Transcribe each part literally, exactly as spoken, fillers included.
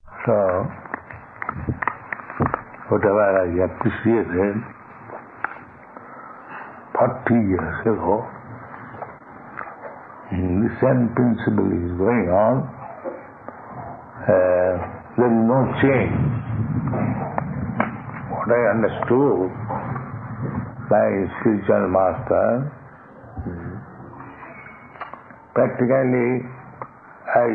So, whatever I appreciated forty years ago, the same principle is going on. Uh, there is no change. What I understood, my spiritual master, practically I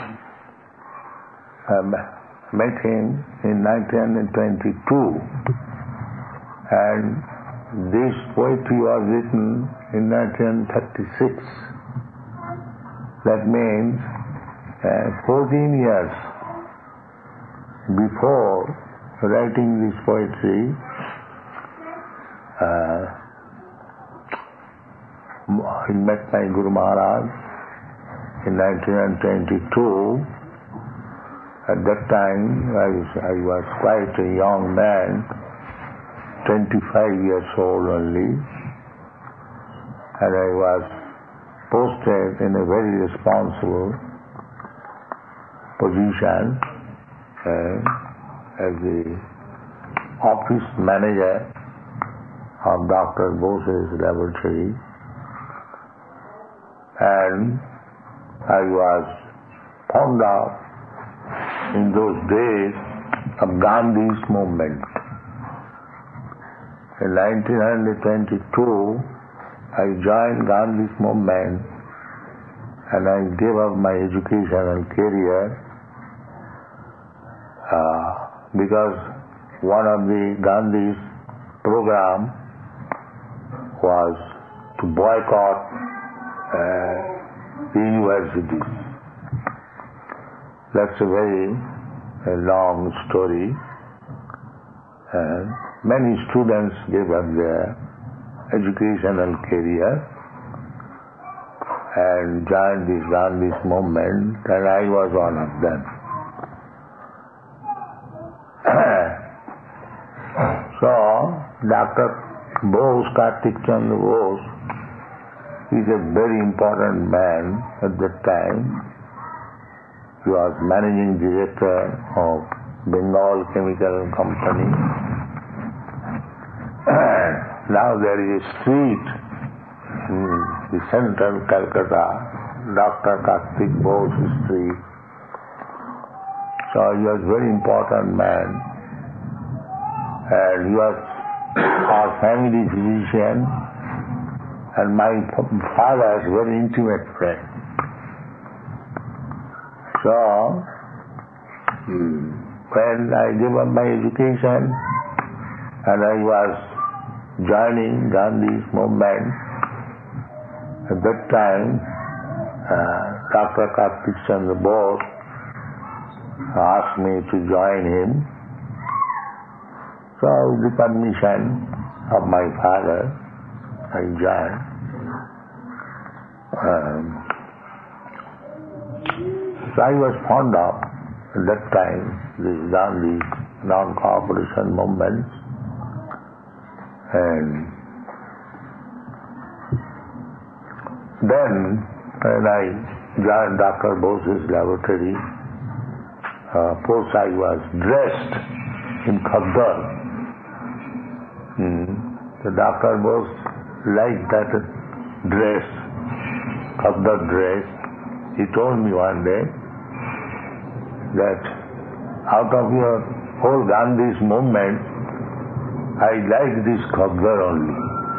um, met him in nineteen twenty-two, and this poetry was written in nineteen thirty-six. That means uh, fourteen years before writing this poetry, uh, I met my Guru Maharaj in nineteen twenty-two. At that time, I was, I was quite a young man, twenty-five years old only, and I was posted in a very responsible position uh, as the office manager of Doctor Bose's laboratory, and I was fond of, in those days, of Gandhi's movement. In nineteen twenty-two, I joined Gandhi's movement and I gave up my educational career uh, because one of the Gandhi's program was to boycott uh, the universities. That's a very a long story. And many students gave up their educational career and joined this Gandhi's movement, and I was one of them. So, Doctor Bose, Kartik Chandra Bose, is a very important man at that time. He was managing director of Bengal Chemical Company. Now there is a street in the central Calcutta, Doctor Kartik Bose Street. So he was a very important man, and he was our family physician and my father's very intimate friend. So, when I gave up my education and I was joining Gandhi's movement, at that time, uh, Doctor Kartik Chandra Bose asked me to join him. So, with the permission of my father, I joined. Um, So I was fond of, at that time, the Gandhi non-cooperation movement, and then when I joined Doctor Bose's laboratory, uh, first I was dressed in khadar. Hmm. So Doctor Bose liked that dress, khadar dress. He told me one day that out of your whole Gandhi's movement, I like this khadar only.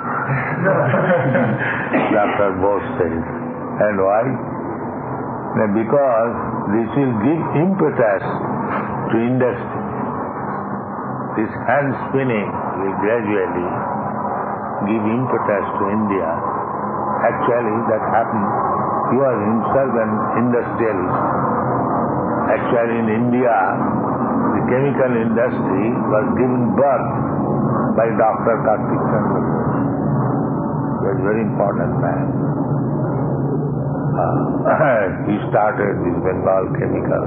Doctor Bose says. And why? Because this will give impetus to industry. This hand spinning will gradually give impetus to India. Actually, that happened. He was himself an industrialist. Actually, in India, the chemical industry was given birth by Doctor Kartik Chandra Bose. He was a very important man. Uh, he started this Bengal Chemical.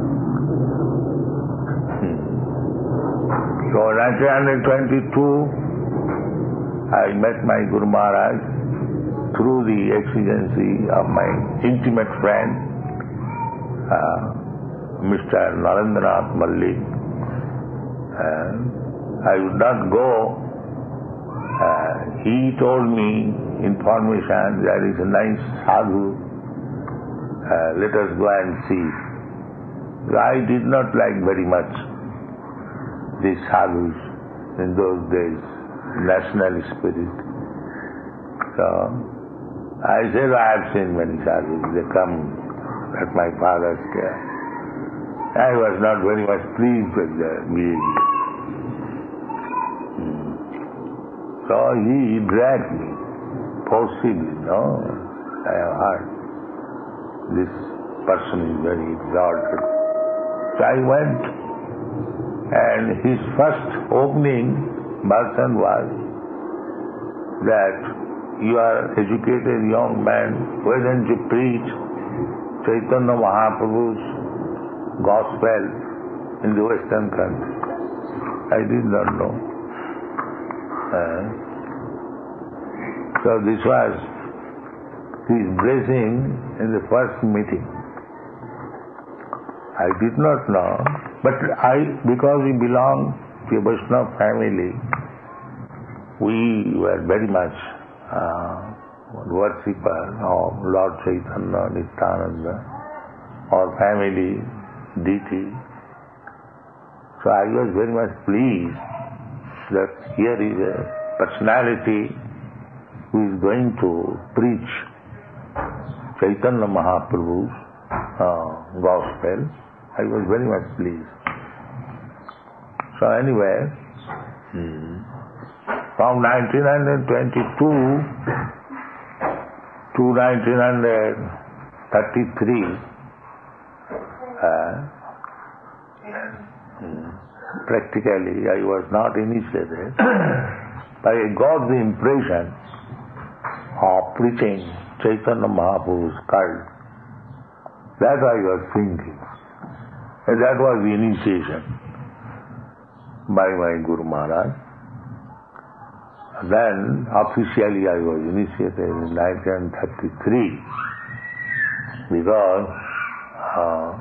Hmm. So, in nineteen twenty-two, I met my Guru Maharaj through the exigency of my intimate friend, uh, Mister Narendranath Malik. Uh, I would not go. Uh, he told me information, there is a nice sadhu, uh, let us go and see. I did not like very much these sadhus in those days, national spirit. So I said, I have seen many sadhus, they come at my father's care. I was not very much pleased with their behavior. So he dragged me forcibly, no? I have heard this person is very exalted. So I went, and his first opening version was that you are educated young man, why don't you preach Chaitanya Mahaprabhu's gospel in the Western country? I did not know. Uh, so this was his blessing in the first meeting. I did not know, but I, because we belong to a Vaishnava family, we were very much uh, worshippers of Lord Chaitanya, Nityananda, our family deity. So I was very much pleased that here is a personality who is going to preach Chaitanya Mahaprabhu's uh, gospel. I was very much pleased. So anyway, hmm, from nineteen twenty-two to nineteen thirty-three, uh, hmm, practically I was not initiated, but I got the impression of preaching Chaitanya Mahaprabhu's cult. That I was thinking. And that was the initiation by my Guru Maharaj. Then officially I was initiated in nineteen thirty-three because uh,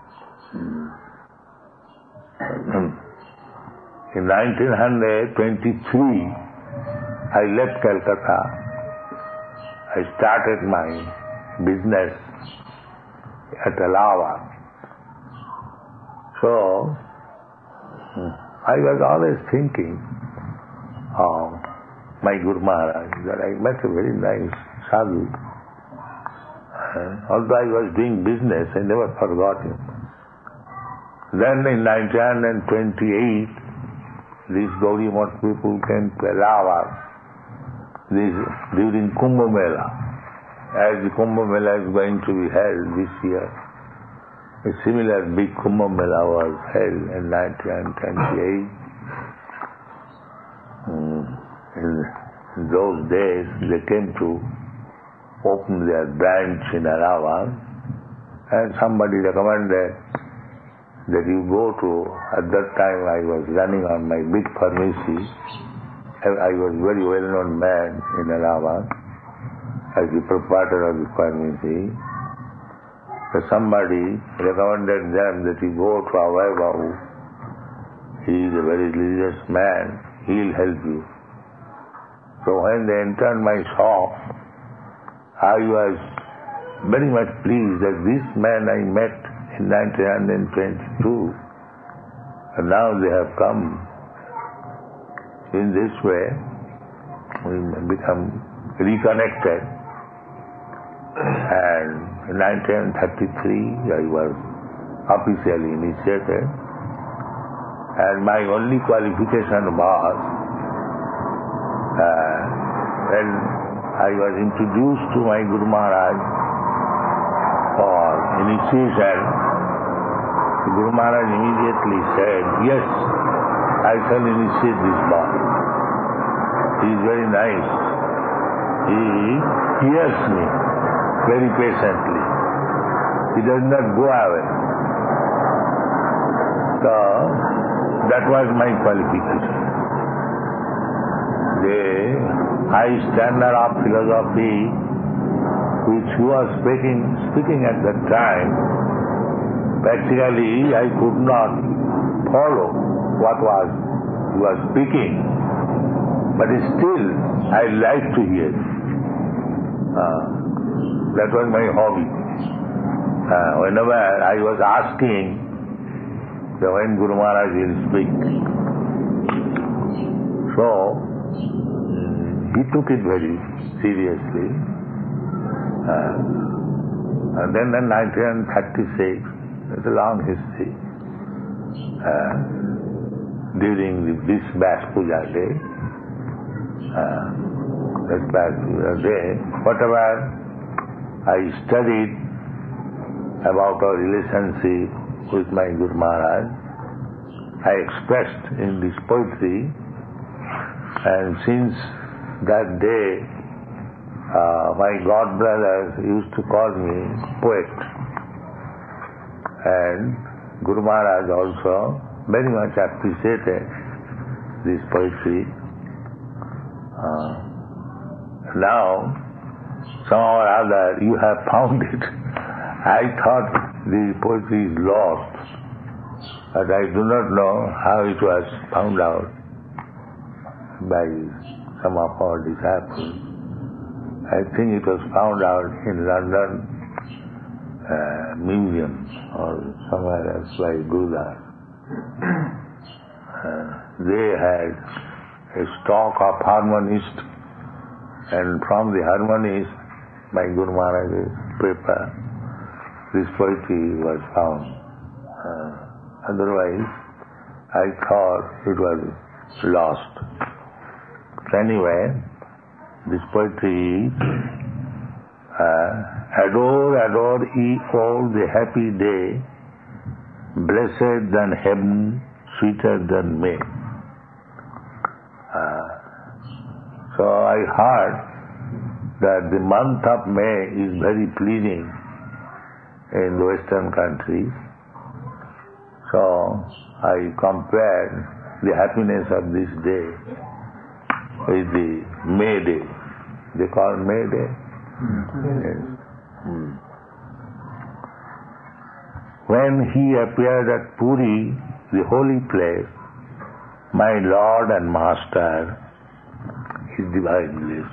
in nineteen twenty-three, I left Calcutta. I started my business at Allahabad. So, I was always thinking of my Guru Maharaj, that I met a very nice sadhu. Uh, although I was doing business, I never forgot him. Then in nineteen twenty-eight, these Gaudiya Math people came to Allahabad this, during Kumbh Mela. As the Kumbh Mela is going to be held this year, a similar big Kumbh Mela was held in nineteen twenty-eight. Mm. In, in those days, they came to open their branch in Allahabad, and somebody recommended that you go to, at that time I was running on my big pharmacy. I was a very well-known man in Allahabad as the proprietor of the pharmacy. So somebody recommended them that you go to Avai Babu. He is a very religious man, he will help you. So when they entered my shop, I was very much pleased that this man I met in nineteen twenty-two, and now they have come. In this way, we become reconnected. And in nineteen thirty-three, I was officially initiated, and my only qualification was uh, when I was introduced to my Guru Maharaj for initiation, the Guru Maharaj immediately said, yes, I shall initiate this boy. He is very nice. He hears me very patiently. He does not go away. So, that was my qualification. The high standard of philosophy which he was speaking, speaking at that time Practically, I could not follow what was he was speaking, but still I liked to hear. Uh, that was my hobby. Uh, whenever I was asking that when Guru Maharaj will speak, so he took it very seriously. Uh, and then in nineteen thirty-six, it's a long history. Uh, during the, this Vyas Puja day, uh, this Vyas Puja day, whatever I studied about our relationship with my Guru Maharaj, I expressed in this poetry, and since that day, uh, my god brothers used to call me poet. And Guru Maharaj also very much appreciated this poetry. Uh, now, somehow or other, you have found it. I thought the poetry is lost, but I do not know how it was found out by some of our disciples. I think it was found out in London uh, Museum or somewhere else by Gurudas. Uh, they had a stock of harmonists, and from the harmonists, by Guru Maharaj's paper, this poetry was found. Uh, otherwise, I thought it was lost. But anyway, this poetry is uh, adore, adore ye all the happy day, blessed than heaven, sweeter than May. Uh, so I heard that the month of May is very pleasing in the Western countries. So I compared the happiness of this day with the May Day. They call May Day? Mm. Yes. Mm. When he appeared at Puri, the holy place, my Lord and Master, His divine bliss.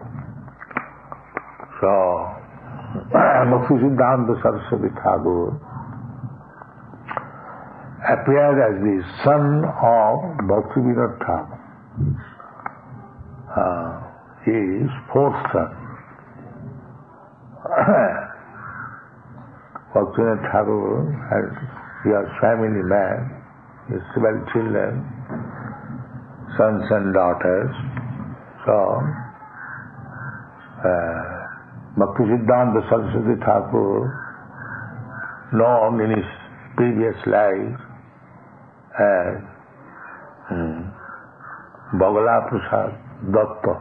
So, Bhaktisiddhanta Saraswati Thakur appeared as the son of Bhaktivinoda Thakur. Uh, his fourth son. Bhaktivinoda Thakur has, he was family man, he has several children, sons and daughters. So, uh, Bhaktisiddhanta Saraswati Thakur, known in his previous life as hmm, Bhagala Prasad Datta,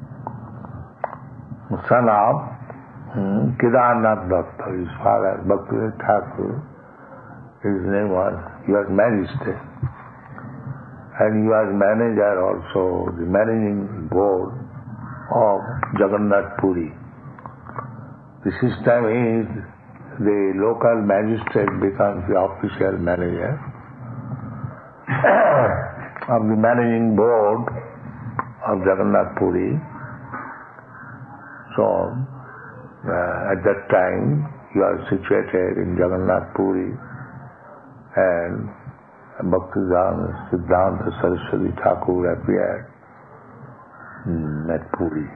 son of hmm, Kedarnath Datta, his father, Bhaktisiddhanta Thakur, his name was, he was magistrate. And he was manager also, the managing board of Jagannath Puri. The system is the local magistrate becomes the official manager of the managing board of Jagannath Puri. So, uh, at that time, he was situated in Jagannath Puri, and Bhaktisiddhanta Saraswati Thakur appeared mm, at Puri.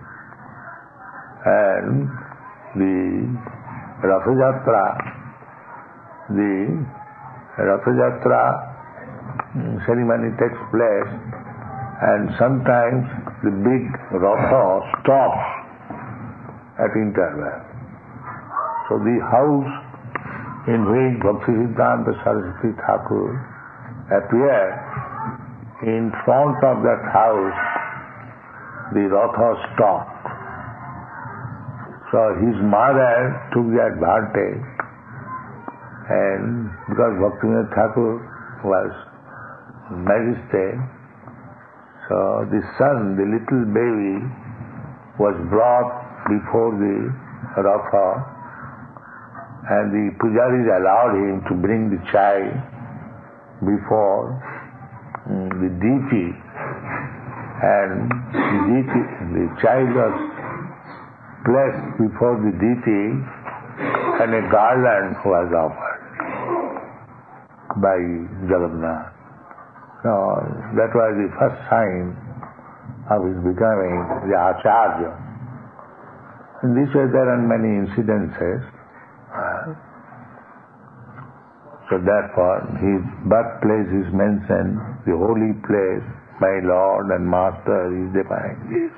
And the Ratha Yatra, the Ratha Yatra ceremony takes place, and sometimes the big Ratha stops at interval. So the house in which Bhaktisiddhanta Saraswati Thakur appeared, in front of that house the Ratha stopped. So his mother took the advantage, and because Bhaktisiddhanta Thakur was magistrate, so the son, the little baby, was brought before the Ratha, and the pujaris allowed him to bring the child before um, the deity, and the deity, the child was placed before the deity and a garland was offered by Jagannath. So that was the first sign of his becoming the Acharya. In this way there are many incidences. So therefore his birthplace is mentioned, the holy place, my Lord and Master is defined this.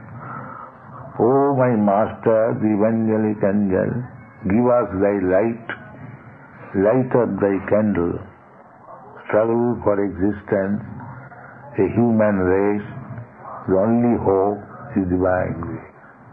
O my Master, the evangelic angel, give us thy light, light up thy candle, struggle for existence, a human race, the only hope is divine grace.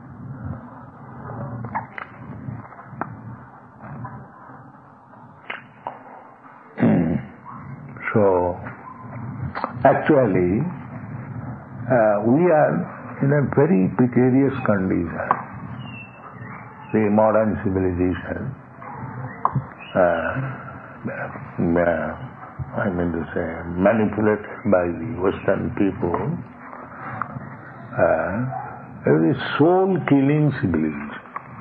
So, actually, uh, we are in a very precarious condition. The modern civilization, uh, I mean to say, manipulated by the Western people, uh, is a soul-killing civilization.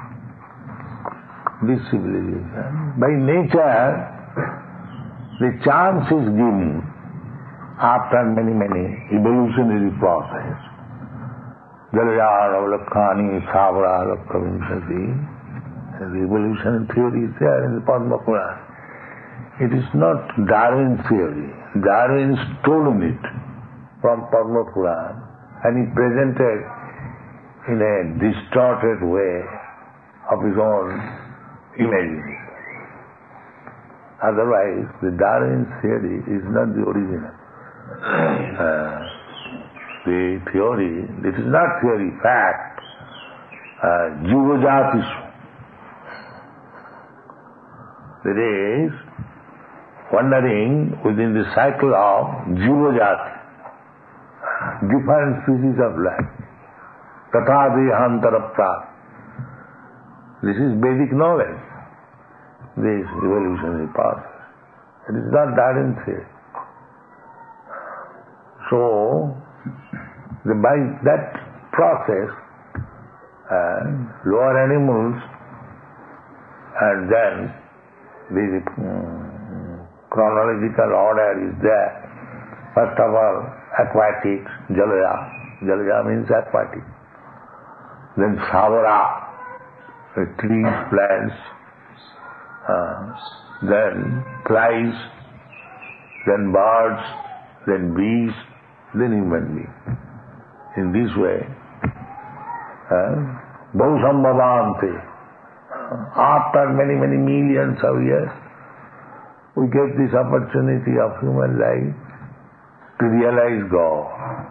This civilization, by nature, the chance is given after many, many evolutionary process. Jalaya, Avlakhani, Savara, Avlakhavimsati. The evolutionary theory is there in the Padma Purana. It is not Darwin's theory. Darwin stolen it from Padma Purana and he presented in a distorted way of his own imagination. Otherwise, the Darwin theory is not the original. Uh, the theory, this is not theory, fact. Uh, Jivajatishu. There is wandering within the cycle of Jivajati, different species of life. Tatha dehantara. This is Vedic knowledge. This evolutionary process. It is not Darwin theory. So, the, by that process, uh, lower animals, and then the um, chronological order is there. First of all, aquatics, Jalaya. Jalaya means aquatic. Then Savara, the trees, plants. Uh, then flies, then birds, then bees, then human being. In this way, Bahusambhavante, uh, after many, many millions of years, we get this opportunity of human life to realize God.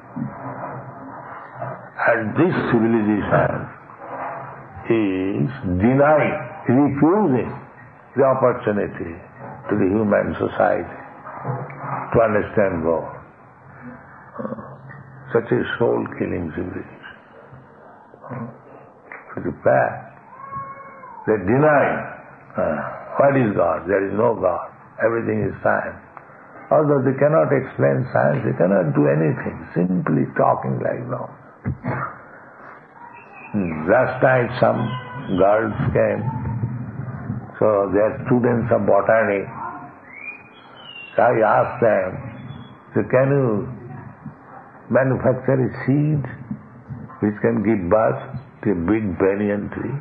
And this civilization is denying, refusing the opportunity to the human society to understand God. Such a soul-killing civilization. It's a fact. They deny uh, what is God. There is no God. Everything is science. Although they cannot explain science, they cannot do anything. Simply talking like that. Hmm. Last night some girls came. So they are students of botany. So I asked them, so can you manufacture a seed which can give birth to a big banyan tree?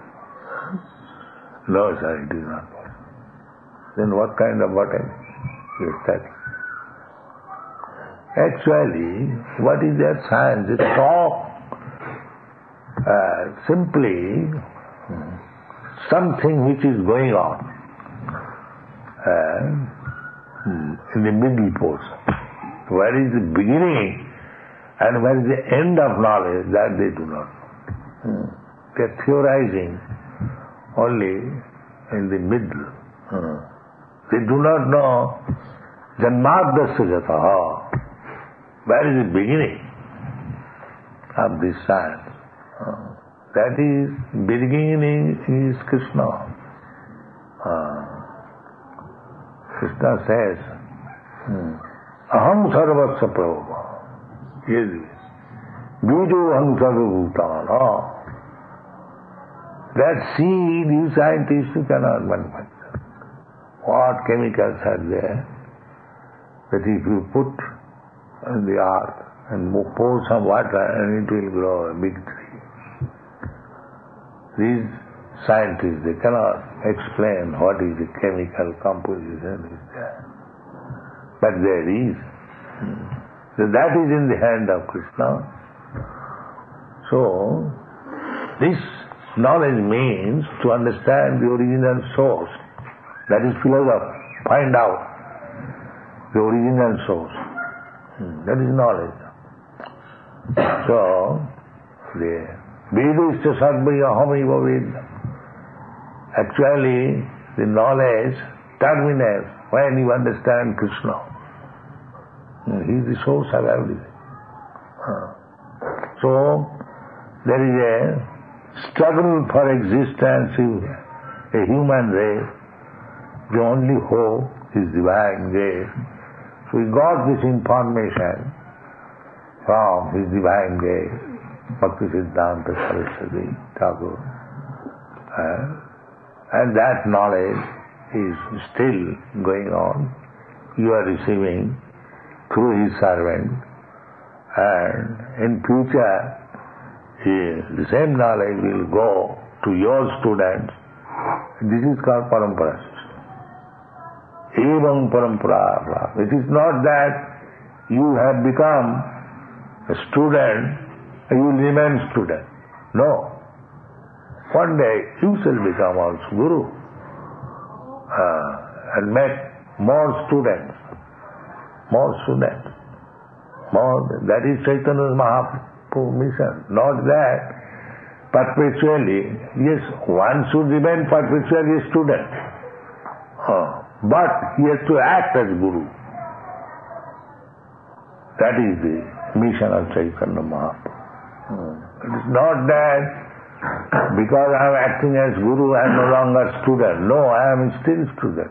No, sir, it is not possible. Then what kind of botany you study? Actually, what is their science? They talk uh, simply something which is going on uh, in the middle portion. Where is the beginning and where is the end of knowledge, that they do not know. They are theorizing only in the middle. They do not know Janmadasya jataha. Where is the beginning of this science? That is, beginning is Krishna. Uh, Krishna says, Aham sarvasya prabhu. Yes, Bijo aham sarvabhutana. That seed, you scientists, you cannot manufacture. What chemicals are there? That if you put in the earth and pour some water and it will grow a big tree. These scientists, they cannot explain what is the chemical composition is there. But there is. So that is in the hand of Krishna. So, this knowledge means to understand the original source. That is philosophy. Find out the original source. That is knowledge. So, the Vedisya Sarvaya Ahamiva Veda. Actually, the knowledge terminates when you understand Krishna. He is the source of everything. So, there is a struggle for existence in a human race. The only hope is divine grace. So we got this information from His divine grace, Bhaktisiddhanta Saraswati Thakur. Uh, and that knowledge is still going on. You are receiving through His servant. And in future, he, the same knowledge will go to your students. This is called parampara system. Evam parampara. It is not that you have become a student and you will remain student. No. One day you shall become also guru uh, and make more students. More students. More. That is Chaitanya's Mahaprabhu mission. Not that perpetually. Yes, one should remain perpetually a student. Uh, but he has to act as guru. That is the mission of Chaitanya Mahaprabhu. Uh, it is not that because I am acting as guru, I am no longer student. No, I am still student.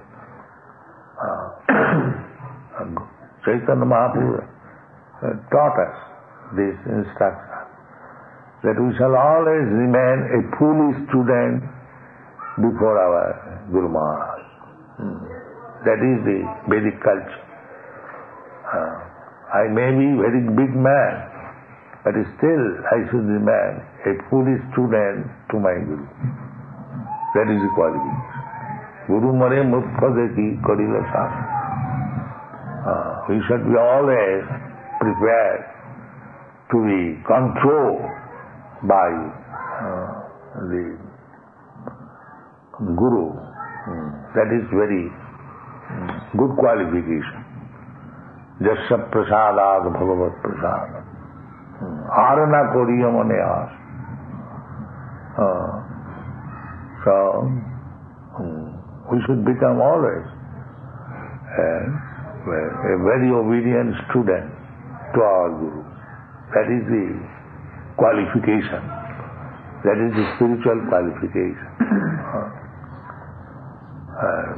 Uh, Chaitanya Mahaprabhu uh, taught us this instruction, that we shall always remain a fully student before our Guru Maharaj. Hmm. That is the Vedic culture. Uh, I may be a very big man, but still I should remain a fully student to my Guru. That is the qualification. Guru mare mukha dekhi karila sasana. We should be always prepared to be controlled by uh, the Guru. Mm. That is very mm, good qualification. Jasya prasadad bhagavat prasadad. Arana koriya mane as. So, mm, we should become always uh, a very obedient student to our Guru. That is the qualification. That is the spiritual qualification. uh,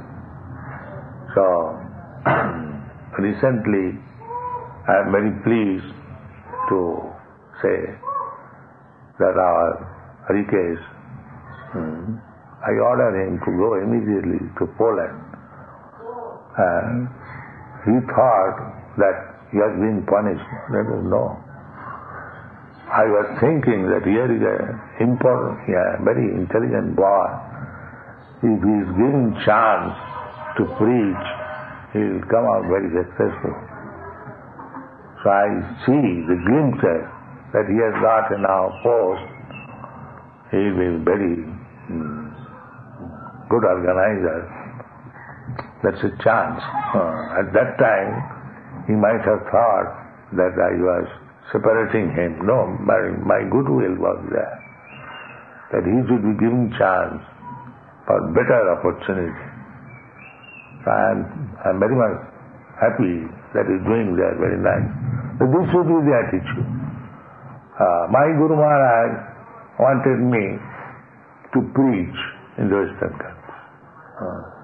so, recently I am very pleased to say that our Harikesh, hmm, I ordered him to go immediately to Poland. And he thought that he has been punished. Let us know. I was thinking that here is an important, yeah, very intelligent boy. If he is given chance to preach, he will come out very successful. So I see the glimpses that he has got in our post. He will be very mm, good organizer. That's a chance. Uh, at that time, he might have thought that I was separating him. No, my, my goodwill was there. That he should be given chance for better opportunity. So I am I am very much happy that he is doing that, very nice. So this should be the attitude. Uh, my Guru Maharaj wanted me to preach in the Western countries.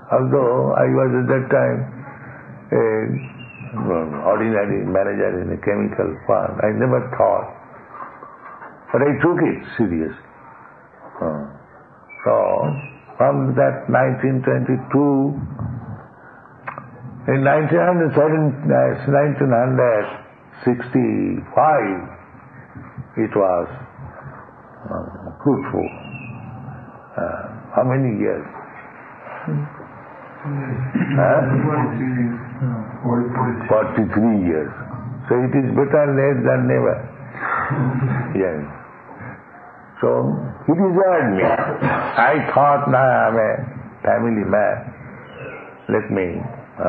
Although I was at that time an ordinary manager in a chemical firm, I never thought. But I took it seriously. Uh, so, from that nineteen twenty-two, in nineteen sixty-five, it was uh, fruitful. Uh, how many years? huh? forty-three years. So it is better late than never. Yes. So he desired me. I thought, now I am a family man. Let me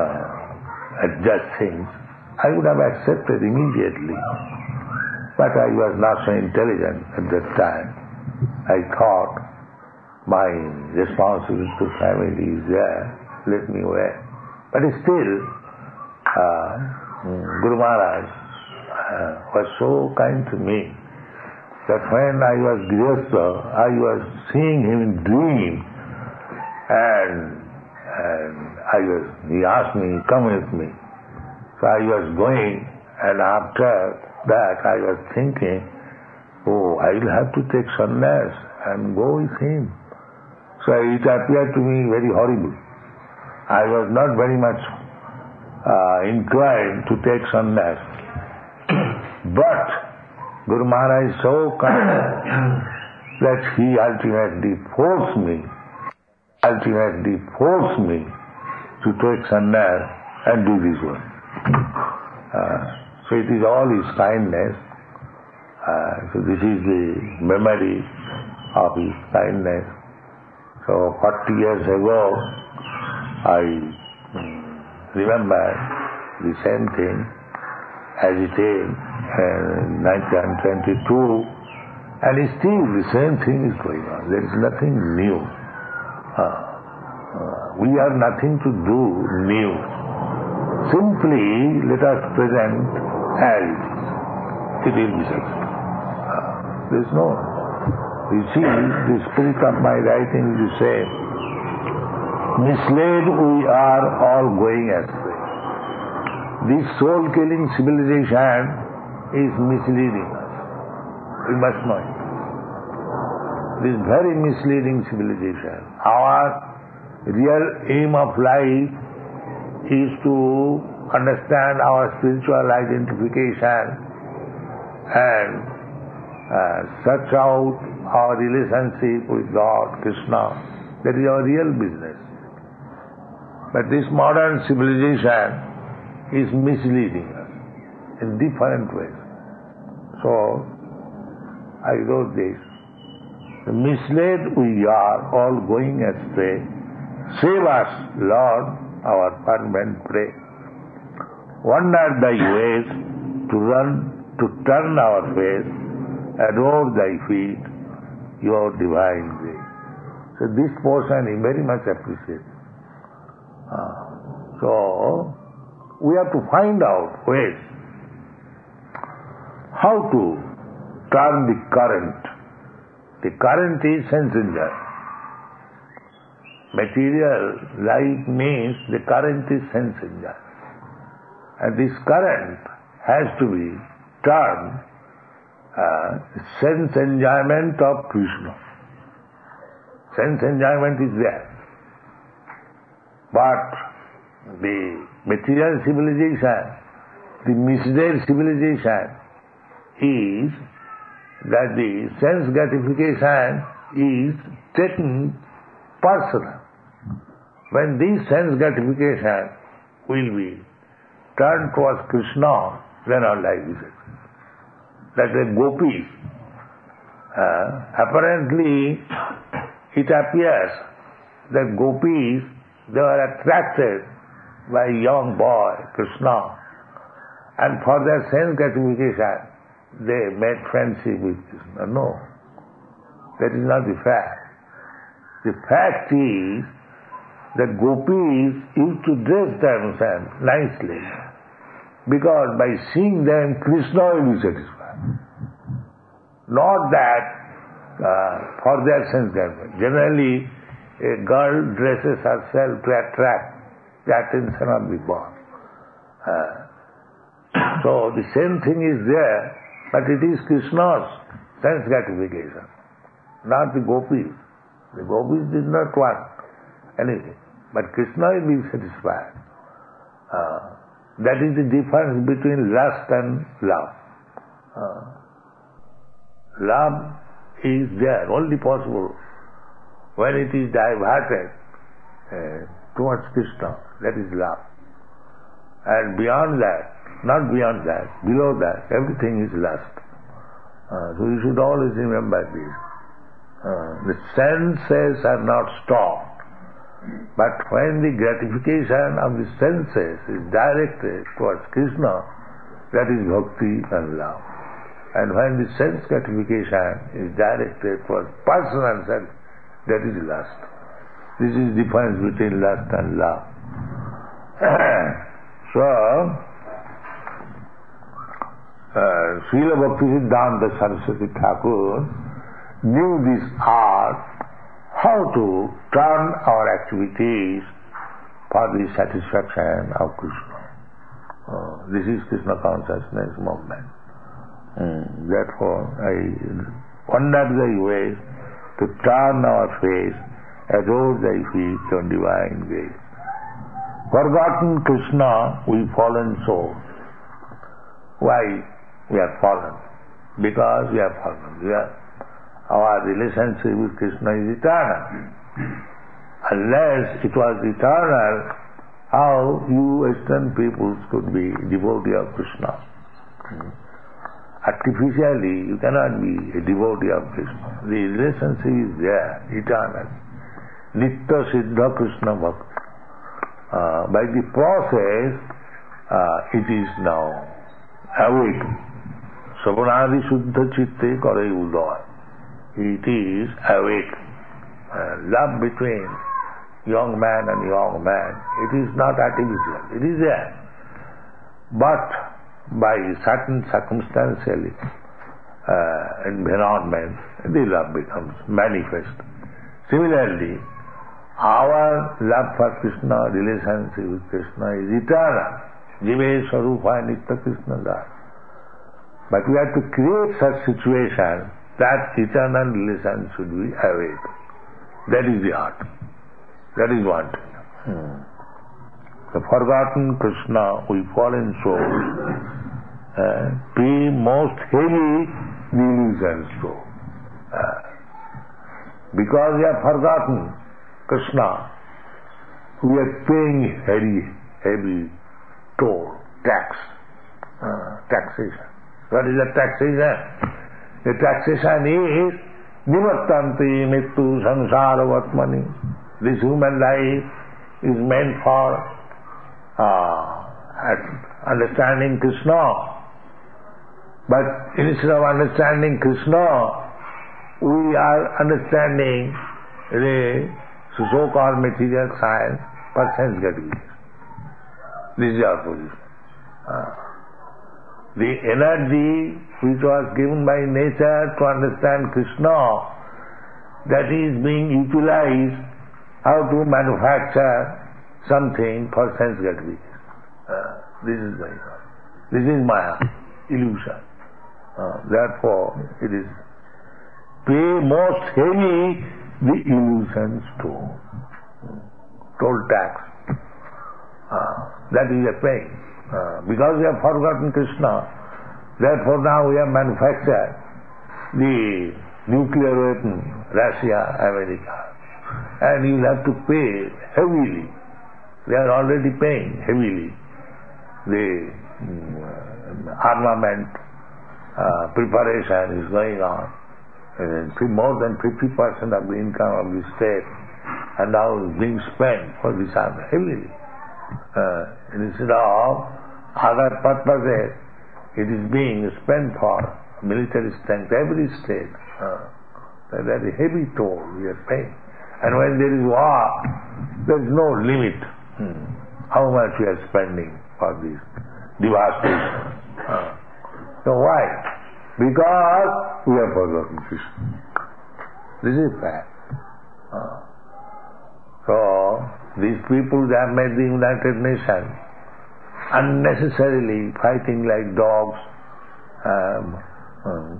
uh, adjust things. I would have accepted immediately. But I was not so intelligent at that time. I thought my responsibility to family is there. Let me wait. But still, uh, Guru Maharaj uh, was so kind to me that when I was Grihastha, I was seeing him in dream, and, and I was, he asked me, come with me. So I was going, and after that I was thinking, oh, I will have to take sannyas and go with him. So it appeared to me very horrible. I was not very much uh, inclined to take sannyas. But Guru Maharaj is so kind that he ultimately forced me, ultimately forced me to take sannyas and do this one. Uh, so it is all his kindness. Uh, so this is the memory of his kindness. So forty years ago, I remember the same thing as it is in nineteen twenty-two, and still the same thing is going on. There is nothing new. Uh, uh, we have nothing to do new. Simply let us present as it will be successful. Uh, there is no. You see, the spirit of my writing is the same. Misled we are all going astray. This soul-killing civilization is misleading us. We must know it. This very misleading civilization. Our real aim of life is to understand our spiritual identification and uh, search out our relationship with God, Krishna. That is our real business. But this modern civilization is misleading us in different ways. So, I wrote this. Misled we are, all going astray. Save us, Lord, our fervent pray. Wander thy ways, to run, to turn our face, adore thy feet, your divine grace. So this portion is very much appreciated. Uh, so, we have to find out ways how to turn the current. The current is sense enjoyment. Material life means the current is sense enjoyment. And this current has to be turned uh, sense enjoyment of Krishna. Sense enjoyment is there. But the material civilization, the misled civilization is that the sense gratification is taken personal. When this sense gratification will be turned towards Krishna, then our life is successful. Like the gopis, uh, apparently it appears that gopis, they were attracted by a young boy, Krishna, and for their sense gratification, they made friendship with Krishna. No, that is not the fact. The fact is that gopis used to dress themselves nicely because by seeing them, Krishna will be satisfied. Not that uh, for their sense gratification. Generally, a girl dresses herself to attract the attention of the boy. Uh, so the same thing is there, but it is Krishna's sense gratification, not the gopis. The gopis did not want anything, but Krishna will be satisfied. Uh, that is the difference between lust and love. Uh, love is there, only possible when it is diverted uh, towards Krishna. That is love. And beyond that, not beyond that, below that, everything is lust. Uh, so you should always remember this. Uh, the senses are not stopped, but when the gratification of the senses is directed towards Krishna, that is bhakti and love. And when the sense gratification is directed towards personal self, that is lust. This is the difference between lust and love. So, uh, Srila Bhaktisiddhanta Saraswati Thakur knew this art, how to turn our activities for the satisfaction of Krishna. Uh, this is Krishna consciousness movement. Mm. Therefore, I wonder thy ways to turn our face, adore thy feet on divine grace. Forgotten Krishna, we fallen souls. Why we are fallen? Because we are fallen. We are, our relationship with Krishna is eternal. Unless it was eternal, how you Western peoples could be devotee of Krishna? Artificially, you cannot be a devotee of Krishna. The relationship is there, eternal. Nitya Siddha Krishna Bhakti. Uh, by the process, uh, it is now awake. Savanadi Shuddha Chitte Karai Udaya. It is awake. Uh, love between young man and young man, it is not artificial. It is there. But by certain circumstantial uh, environment, the love becomes manifest. Similarly, our love for Krishna, relationship with Krishna is eternal. Jive Sarupa Nitya Krishna Das. But we have to create such situation that eternal relation should be awake. That is the art. That is what. Hmm. The forgotten Krishna, we fallen souls, uh, pay most heavy the illusions to. Uh, because we have forgotten Krishna, we are paying heavy, heavy toll, tax, uh, taxation. What is the taxation? The taxation is nivattanti mittu samsara vatmani. This human life is meant for uh, understanding Krishna. But instead of understanding Krishna, we are understanding the so-called material science for sense gratification. This is our position. Uh, the energy which was given by nature to understand Krishna, that is being utilized how to manufacture something for sense gratification. Uh, this is my this is Maya, illusion. Uh, therefore, it is pay most heavy the illusions to toll tax. Uh, that is a pain. Uh, because we have forgotten Krishna, therefore now we have manufactured the nuclear weapon, Russia, America, and you will have to pay heavily. They are already paying heavily. The um, armament uh, preparation is going on. And more than fifty percent of the income of the state and now is being spent for this army heavily. Uh, instead of other purposes, it is being spent for military strength. Every state, uh, that is a heavy toll we are paying. And when there is war, there is no limit hmm. how much we are spending for this devastation. Uh, so why? Because we have forgotten Krishna. This is fact. Uh, So, these people, they have made the United Nations unnecessarily fighting like dogs. Um, um,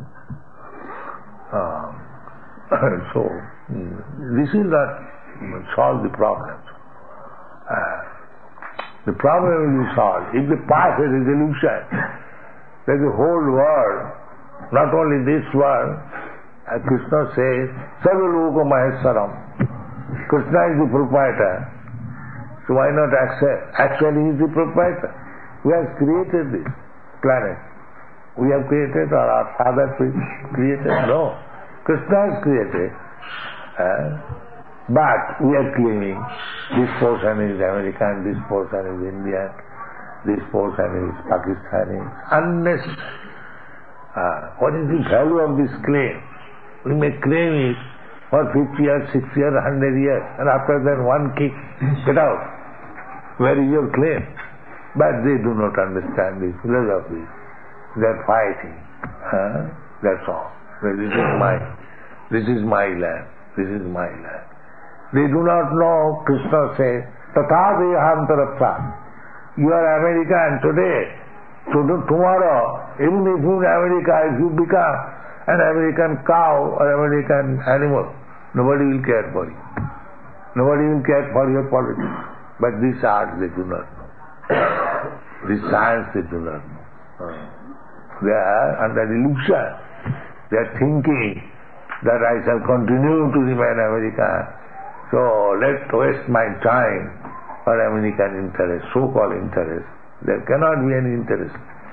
um, so, this will not solve the problems. Uh, the problem will be solved if they pass a resolution that the whole world, not only this world, as Krishna says, Sarva Loka Maheswaram. Krishna is the proprietor. So why not accept? Actually he is the proprietor. We have created this planet. We have created, or our father created? No. Krishna has created. Uh, but we are claiming this portion is American, this portion is Indian, this portion is Pakistani. Unnecessary. Uh, what is the value of this claim? We may claim it for fifty years, sixty years, one hundred years, and after that one kick, get out. Where is your claim? But they do not understand this philosophy. They are fighting. Huh? That's all. This is my, this is my land. This is my land. They do not know, Krishna says, Tatha Dehantarapta. You are American today. So tomorrow, even if you in America, if you become an American cow or American animal, nobody will care for you. Nobody will care for your politics. But this art they do not know. This science they do not know. They are under illusion. They are thinking that I shall continue to remain American. So let's waste my time for American interest, so-called interest. There cannot be any interest.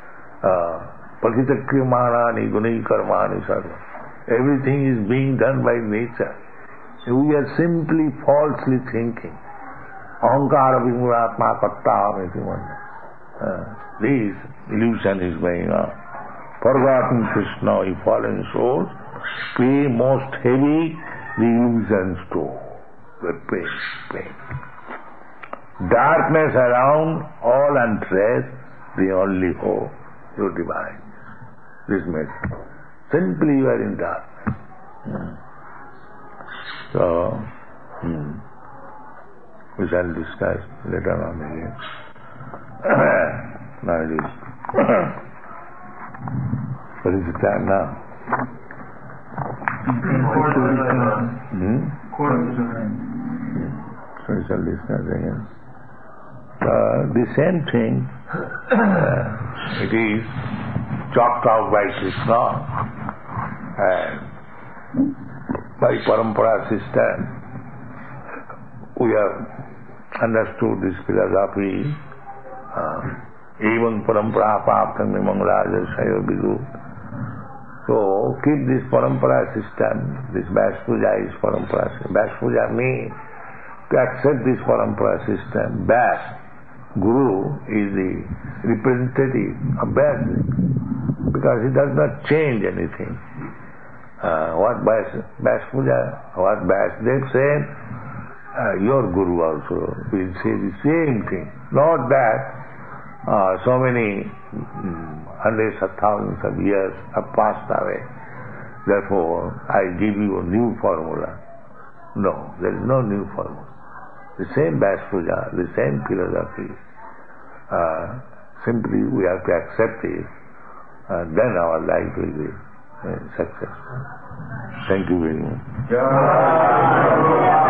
Pakitakriyamani gunai karmani sarva. Everything is being done by nature. We are simply falsely thinking. Ahankara vimuratma katta iti manna. This illusion is going on. Forgotten Krishna, if fallen souls pay most heavy the illusions too. The pain, pain. Darkness around, all untraced, the only hope, you divine. This message. Simply you are in darkness. Hmm. So, hmm. we shall discuss later on again. Now it is. What is the time now? Hmm? So we shall discuss again. Uh, the same thing, uh, it is chalked out by Krishna and by parampara system. We have understood this philosophy. Uh, even parampara paptam mangalaja sayo bidu. So keep this parampara system. This Vyas Puja is parampara system. Vyas Puja means to accept this parampara system. Vyas, Guru, is the representative of Vyas, because he does not change anything. Uh, what Vyas, Vyas Puja, what Vyasdev said, uh, your Guru also will say the same thing. Not that uh, so many um, hundreds of thousands of years have passed away, therefore I give you a new formula. No, there is no new formula. The same Vyas Puja, the same philosophy, uh, simply we have to accept it, uh, then our life will be uh, successful. Thank you very much.